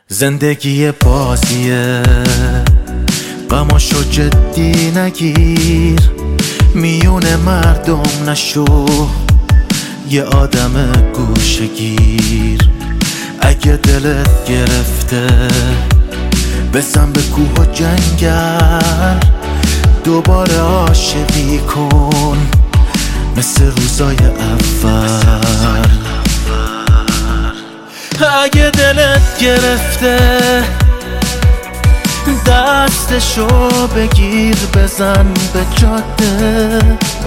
زندگی بازیه، غماشو جدی نگیر، میون مردم نشو یه آدم گوشه‌گیر. اگه دلت گرفته بزن به کوه و جنگل، دوباره عاشقی کن مثل روزای اول. اگه دلت گرفته دستشو بگیر بزن به جاده،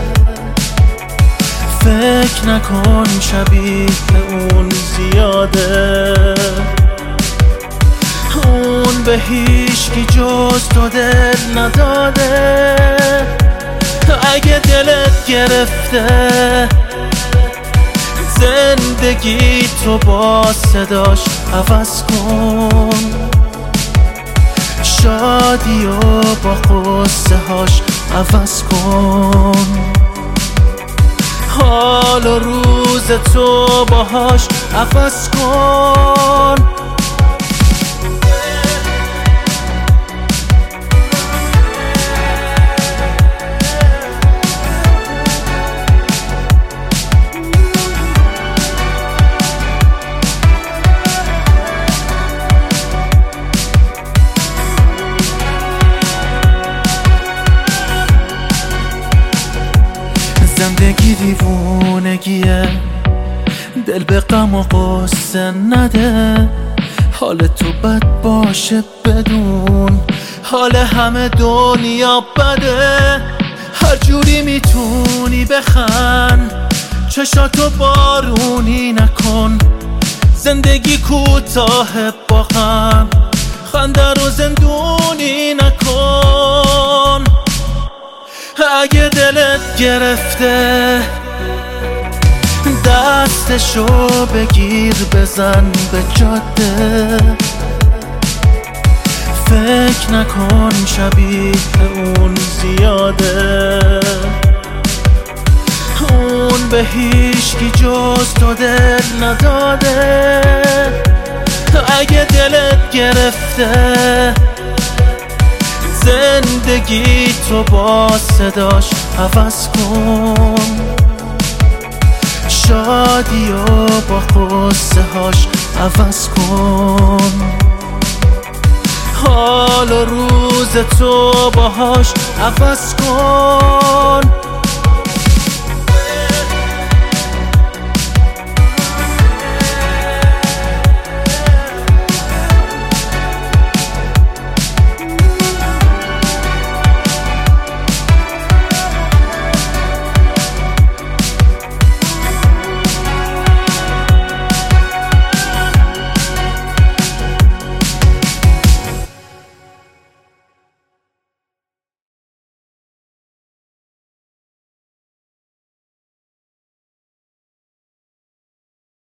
فکر نکن شبیه اون زیاده، اون به هیچکی جز تو دل نداده. اگه دلت گرفته زندگی تو با صداش عوض کن، شادی و با قصه هاش عوض کن، حال و روز تو باهاش عوض کن. زندگی دیوونگیه، دل به غم و غصه نده، حال تو بد باشه بدون حال همه دنیا بده. هر جوری میتونی بخند، چشاتو بارونی نکن، زندگی کوتاه با غم، خنده رو زندونی نکن. اگه دلت گرفته دستشو بگیر بزن به جاده، فکر نکن شبیه اون زیاده، اون به هیچکی جز تو دل نداده. اگه دلت گرفته زندگی تو با صداش عوض کن، شادی و با قصه هاش عوض کن، حال و روز تو باهاش عوض کن.